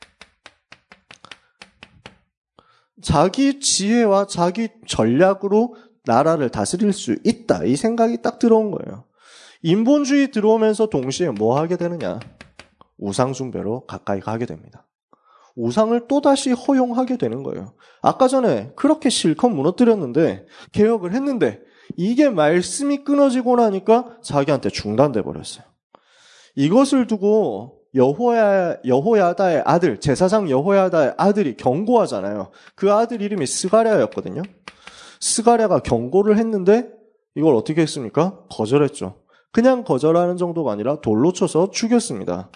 자기 지혜와 자기 전략으로 나라를 다스릴 수 있다. 이 생각이 딱 들어온 거예요. 인본주의 들어오면서 동시에 뭐 하게 되느냐? 우상숭배로 가까이 가게 됩니다. 우상을 또다시 허용하게 되는 거예요. 아까 전에 그렇게 실컷 무너뜨렸는데 개혁을 했는데 이게 말씀이 끊어지고 나니까 자기한테 중단돼 버렸어요. 이것을 두고 여호야, 여호야다의 아들, 제사장 여호야다의 아들이 경고하잖아요. 그 아들 이름이 스가랴였거든요. 스가랴가 경고를 했는데 이걸 어떻게 했습니까? 거절했죠. 그냥 거절하는 정도가 아니라 돌로 쳐서 죽였습니다.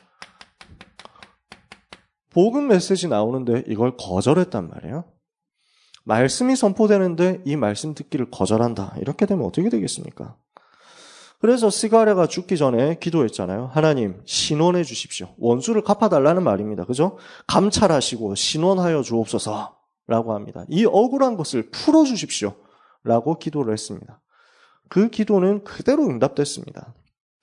복음 메시지 나오는데 이걸 거절했단 말이에요. 말씀이 선포되는데 이 말씀 듣기를 거절한다. 이렇게 되면 어떻게 되겠습니까? 그래서 스가랴가 죽기 전에 기도했잖아요. 하나님 신원해 주십시오. 원수를 갚아달라는 말입니다. 그죠? 감찰하시고 신원하여 주옵소서. 라고 합니다. 이 억울한 것을 풀어주십시오. 라고 기도를 했습니다. 그 기도는 그대로 응답됐습니다.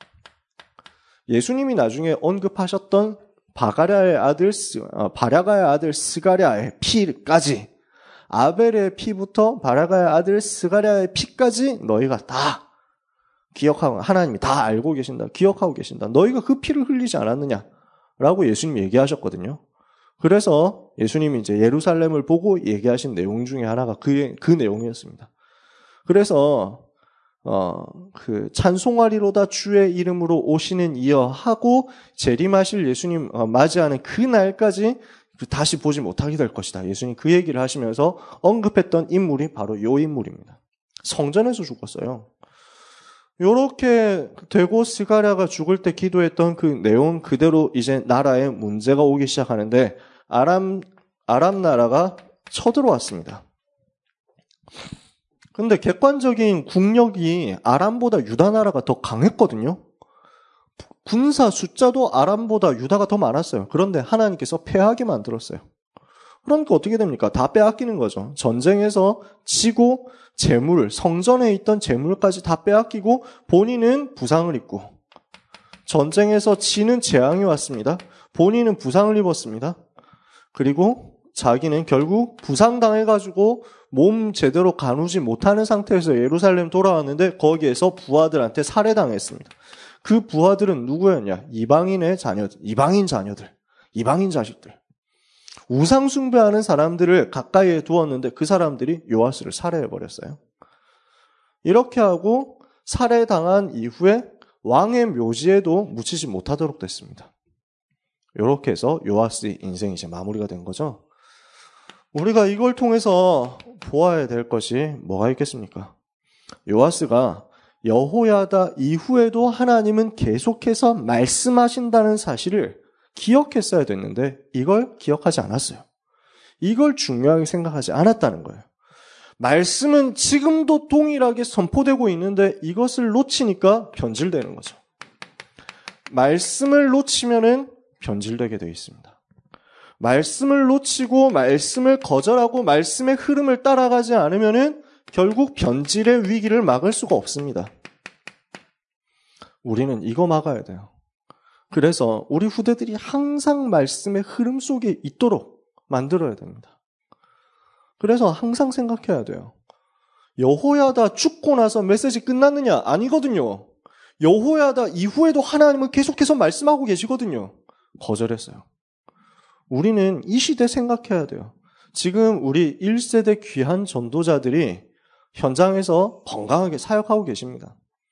예수님이 나중에 언급하셨던 바가랴의 아들, 바랴가의 아들 스가랴의 피까지, 아벨의 피부터 바랴가의 아들 스가랴의 피까지 너희가 다 기억하고, 하나님이 다 알고 계신다. 기억하고 계신다. 너희가 그 피를 흘리지 않았느냐? 라고 예수님이 얘기하셨거든요. 그래서 예수님이 이제 예루살렘을 보고 얘기하신 내용 중에 하나가 그, 그 내용이었습니다. 그래서, 어, 그, 찬송하리로다 주의 이름으로 오시는 이여 하고 재림하실 예수님 어, 맞이하는 그 날까지 다시 보지 못하게 될 것이다. 예수님 그 얘기를 하시면서 언급했던 인물이 바로 요 인물입니다. 성전에서 죽었어요. 요렇게 되고 스가랴가 죽을 때 기도했던 그 내용 그대로 이제 나라에 문제가 오기 시작하는데 아람, 아람 나라가 쳐들어왔습니다. 근데 객관적인 국력이 아람보다 유다 나라가 더 강했거든요. 군사 숫자도 아람보다 유다가 더 많았어요. 그런데 하나님께서 패하게 만들었어요. 그러니까 어떻게 됩니까? 다 빼앗기는 거죠. 전쟁에서 지고 재물, 성전에 있던 재물까지 다 빼앗기고 본인은 부상을 입고 전쟁에서 지는 재앙이 왔습니다. 본인은 부상을 입었습니다. 그리고 자기는 결국 부상당해가지고 몸 제대로 가누지 못하는 상태에서 예루살렘 돌아왔는데 거기에서 부하들한테 살해당했습니다. 그 부하들은 누구였냐? 이방인의 자녀들, 이방인 자녀들, 이방인 자식들. 우상 숭배하는 사람들을 가까이에 두었는데 그 사람들이 요아스를 살해해버렸어요. 이렇게 하고 살해당한 이후에 왕의 묘지에도 묻히지 못하도록 됐습니다. 이렇게 해서 요아스의 인생이 이제 마무리가 된 거죠. 우리가 이걸 통해서 보아야 될 것이 뭐가 있겠습니까? 요아스가 여호야다 이후에도 하나님은 계속해서 말씀하신다는 사실을 기억했어야 됐는데 이걸 기억하지 않았어요. 이걸 중요하게 생각하지 않았다는 거예요. 말씀은 지금도 동일하게 선포되고 있는데 이것을 놓치니까 변질되는 거죠. 말씀을 놓치면은 변질되게 되어 있습니다. 말씀을 놓치고 말씀을 거절하고 말씀의 흐름을 따라가지 않으면은 결국 변질의 위기를 막을 수가 없습니다. 우리는 이거 막아야 돼요. 그래서 우리 후대들이 항상 말씀의 흐름 속에 있도록 만들어야 됩니다. 그래서 항상 생각해야 돼요. 여호야다 죽고 나서 메시지 끝났느냐? 아니거든요. 여호야다 이후에도 하나님은 계속해서 말씀하고 계시거든요. 거절했어요. 우리는 이 시대 생각해야 돼요. 지금 우리 일 세대 귀한 전도자들이 현장에서 건강하게 사역하고 계십니다.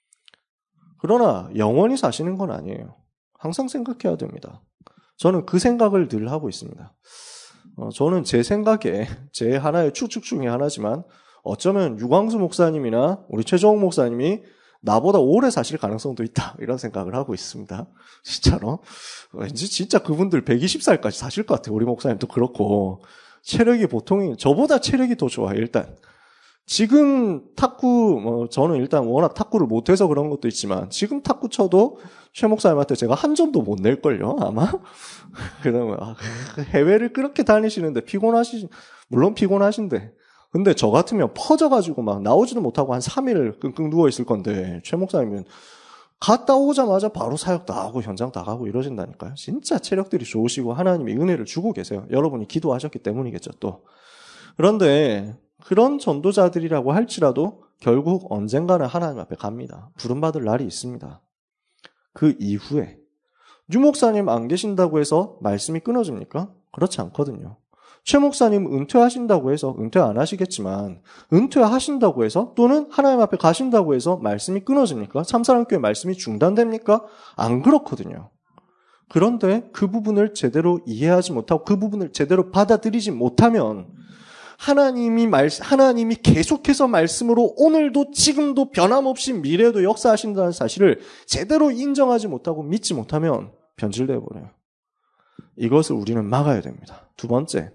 그러나 영원히 사시는 건 아니에요. 항상 생각해야 됩니다. 저는 그 생각을 늘 하고 있습니다. 어, 저는 제 생각에 제 하나의 추측 중에 하나지만 어쩌면 유광수 목사님이나 우리 최종욱 목사님이 나보다 오래 사실 가능성도 있다 이런 생각을 하고 있습니다. 진짜로. 왠지 진짜 그분들 백이십 살까지 사실 것 같아요. 우리 목사님도 그렇고 체력이 보통이 저보다 체력이 더 좋아요. 일단 지금 탁구 뭐 저는 일단 워낙 탁구를 못해서 그런 것도 있지만 지금 탁구 쳐도 최 목사님한테 제가 한 점도 못 낼걸요 아마. 그러면 아, 해외를 그렇게 다니시는데 피곤하시 물론 피곤하신데 근데 저 같으면 퍼져가지고 막 나오지도 못하고 한 삼 일 끙끙 누워있을 건데 최 목사님은 갔다 오자마자 바로 사역 다 하고 현장 다 가고 이러신다니까요. 진짜 체력들이 좋으시고 하나님이 은혜를 주고 계세요. 여러분이 기도하셨기 때문이겠죠 또. 그런데 그런 전도자들이라고 할지라도 결국 언젠가는 하나님 앞에 갑니다. 부름받을 날이 있습니다. 그 이후에 유 목사님 안 계신다고 해서 말씀이 끊어집니까? 그렇지 않거든요. 최 목사님 은퇴하신다고 해서 은퇴 안 하시겠지만 은퇴하신다고 해서 또는 하나님 앞에 가신다고 해서 말씀이 끊어집니까? 참사랑교회 말씀이 중단됩니까? 안 그렇거든요. 그런데 그 부분을 제대로 이해하지 못하고 그 부분을 제대로 받아들이지 못하면 하나님이 말, 하나님이 계속해서 말씀으로 오늘도 지금도 변함없이 미래에도 역사하신다는 사실을 제대로 인정하지 못하고 믿지 못하면 변질되어 버려요. 이것을 우리는 막아야 됩니다. 두 번째,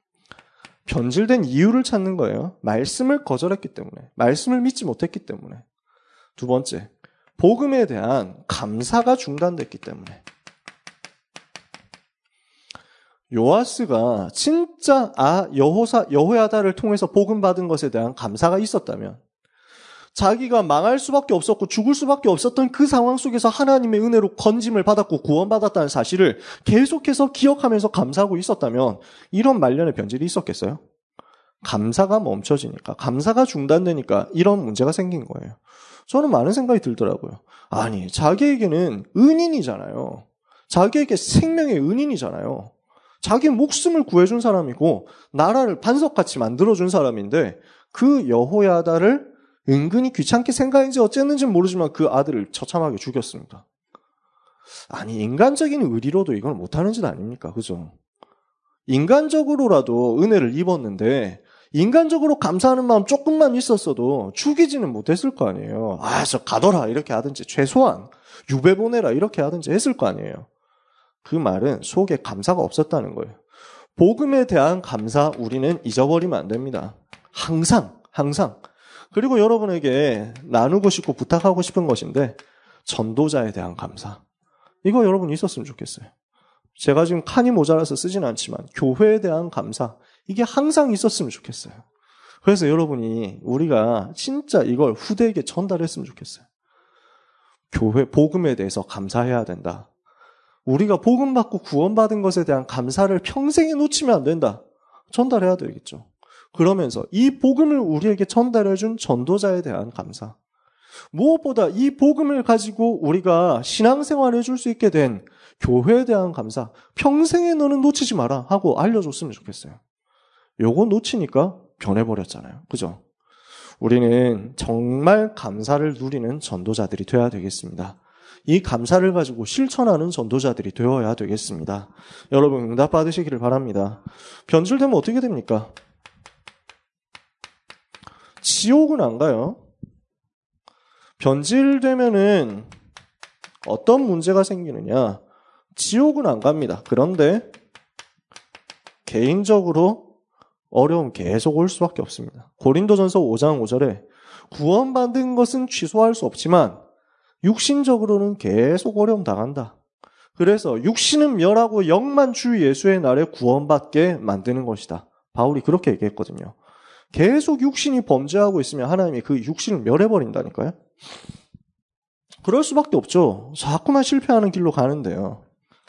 변질된 이유를 찾는 거예요. 말씀을 거절했기 때문에, 말씀을 믿지 못했기 때문에. 두 번째, 복음에 대한 감사가 중단됐기 때문에. 요아스가 진짜 아 여호사 여호야다를 통해서 복음 받은 것에 대한 감사가 있었다면 자기가 망할 수밖에 없었고 죽을 수밖에 없었던 그 상황 속에서 하나님의 은혜로 건짐을 받았고 구원받았다는 사실을 계속해서 기억하면서 감사하고 있었다면 이런 말년의 변질이 있었겠어요? 감사가 멈춰지니까, 감사가 중단되니까 이런 문제가 생긴 거예요. 저는 많은 생각이 들더라고요. 아니, 자기에게는 은인이잖아요. 자기에게 생명의 은인이잖아요. 자기 목숨을 구해준 사람이고 나라를 반석같이 만들어준 사람인데 그 여호야다를 은근히 귀찮게 생각했는지 어쨌는지는 모르지만 그 아들을 처참하게 죽였습니다. 아니, 인간적인 의리로도 이걸 못하는 짓 아닙니까? 그죠? 인간적으로라도 은혜를 입었는데 인간적으로 감사하는 마음 조금만 있었어도 죽이지는 못했을 거 아니에요. 아, 저 가더라 이렇게 하든지 최소한 유배 보내라 이렇게 하든지 했을 거 아니에요. 그 말은 속에 감사가 없었다는 거예요. 복음에 대한 감사 우리는 잊어버리면 안 됩니다. 항상, 항상. 그리고 여러분에게 나누고 싶고 부탁하고 싶은 것인데 전도자에 대한 감사. 이거 여러분 있었으면 좋겠어요. 제가 지금 칸이 모자라서 쓰진 않지만 교회에 대한 감사. 이게 항상 있었으면 좋겠어요. 그래서 여러분이 우리가 진짜 이걸 후대에게 전달했으면 좋겠어요. 교회, 복음에 대해서 감사해야 된다. 우리가 복음 받고 구원받은 것에 대한 감사를 평생에 놓치면 안 된다. 전달해야 되겠죠. 그러면서 이 복음을 우리에게 전달해준 전도자에 대한 감사. 무엇보다 이 복음을 가지고 우리가 신앙생활을 해줄 수 있게 된 교회에 대한 감사. 평생에 너는 놓치지 마라 하고 알려줬으면 좋겠어요. 요거 놓치니까 변해버렸잖아요. 그죠? 우리는 정말 감사를 누리는 전도자들이 되어야 되겠습니다. 이 감사를 가지고 실천하는 전도자들이 되어야 되겠습니다. 여러분 응답 받으시기를 바랍니다. 변질되면 어떻게 됩니까? 지옥은 안 가요. 변질되면은 어떤 문제가 생기느냐? 지옥은 안 갑니다. 그런데 개인적으로 어려움 계속 올 수밖에 없습니다. 고린도전서 오 장 오 절에 구원받은 것은 취소할 수 없지만 육신적으로는 계속 어려움 당한다. 그래서 육신은 멸하고 영만 주 예수의 날에 구원받게 만드는 것이다. 바울이 그렇게 얘기했거든요. 계속 육신이 범죄하고 있으면 하나님이 그 육신을 멸해버린다니까요. 그럴 수밖에 없죠. 자꾸만 실패하는 길로 가는데요.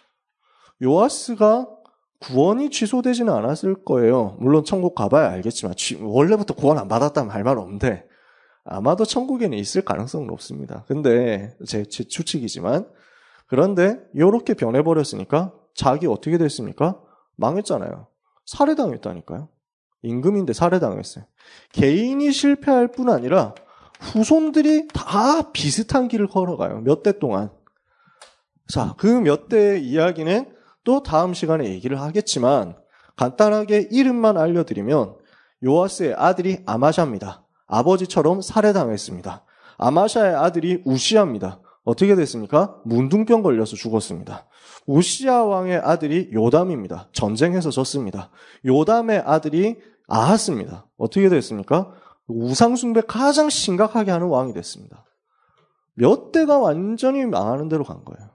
요아스가 구원이 취소되지는 않았을 거예요. 물론 천국 가봐야 알겠지만 원래부터 구원 안 받았다면 할 말 없는데 아마도 천국에는 있을 가능성은 높습니다. 근데 제, 제 추측이지만 그런데 이렇게 변해버렸으니까 자기 어떻게 됐습니까? 망했잖아요. 살해당했다니까요. 임금인데 살해당했어요. 개인이 실패할 뿐 아니라 후손들이 다 비슷한 길을 걸어가요. 몇 대 동안. 자, 그 몇 대의 이야기는 또 다음 시간에 얘기를 하겠지만 간단하게 이름만 알려드리면 요아스의 아들이 아마샤입니다. 아버지처럼 살해당했습니다. 아마샤의 아들이 우시아입니다. 어떻게 됐습니까? 문둥병 걸려서 죽었습니다. 우시아 왕의 아들이 요담입니다. 전쟁에서 졌습니다. 요담의 아들이 아하스입니다. 어떻게 됐습니까? 우상숭배 가장 심각하게 하는 왕이 됐습니다. 몇 대가 완전히 망하는 대로 간 거예요.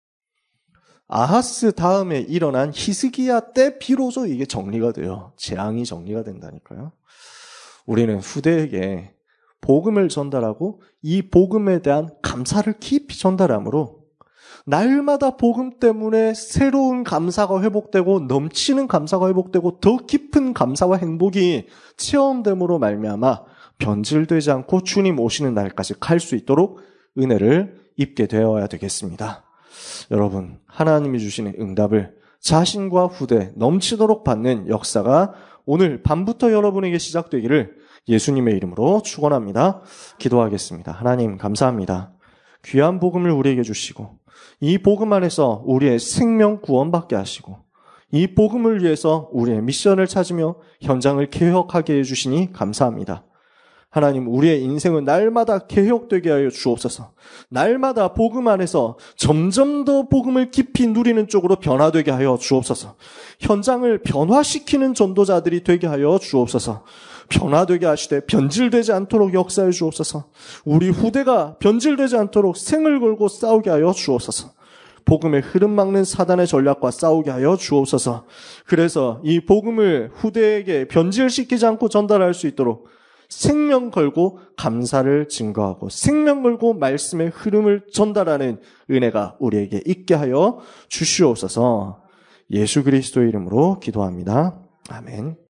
아하스 다음에 일어난 히스기야 때 비로소 이게 정리가 돼요. 재앙이 정리가 된다니까요. 우리는 후대에게 복음을 전달하고 이 복음에 대한 감사를 깊이 전달함으로 날마다 복음 때문에 새로운 감사가 회복되고 넘치는 감사가 회복되고 더 깊은 감사와 행복이 체험됨으로 말미암아 변질되지 않고 주님 오시는 날까지 갈 수 있도록 은혜를 입게 되어야 되겠습니다. 여러분, 하나님이 주시는 응답을 자신과 후대 넘치도록 받는 역사가 오늘 밤부터 여러분에게 시작되기를 예수님의 이름으로 축원합니다. 기도하겠습니다. 하나님 감사합니다. 귀한 복음을 우리에게 주시고 이 복음 안에서 우리의 생명 구원받게 하시고 이 복음을 위해서 우리의 미션을 찾으며 현장을 개혁하게 해주시니 감사합니다. 하나님, 우리의 인생은 날마다 개혁되게 하여 주옵소서. 날마다 복음 안에서 점점 더 복음을 깊이 누리는 쪽으로 변화되게 하여 주옵소서. 현장을 변화시키는 전도자들이 되게 하여 주옵소서. 변화되게 하시되 변질되지 않도록 역사해 주옵소서. 우리 후대가 변질되지 않도록 생을 걸고 싸우게 하여 주옵소서. 복음의 흐름 막는 사단의 전략과 싸우게 하여 주옵소서. 그래서 이 복음을 후대에게 변질시키지 않고 전달할 수 있도록 생명 걸고 감사를 증거하고 생명 걸고 말씀의 흐름을 전달하는 은혜가 우리에게 있게 하여 주시옵소서. 예수 그리스도의 이름으로 기도합니다. 아멘.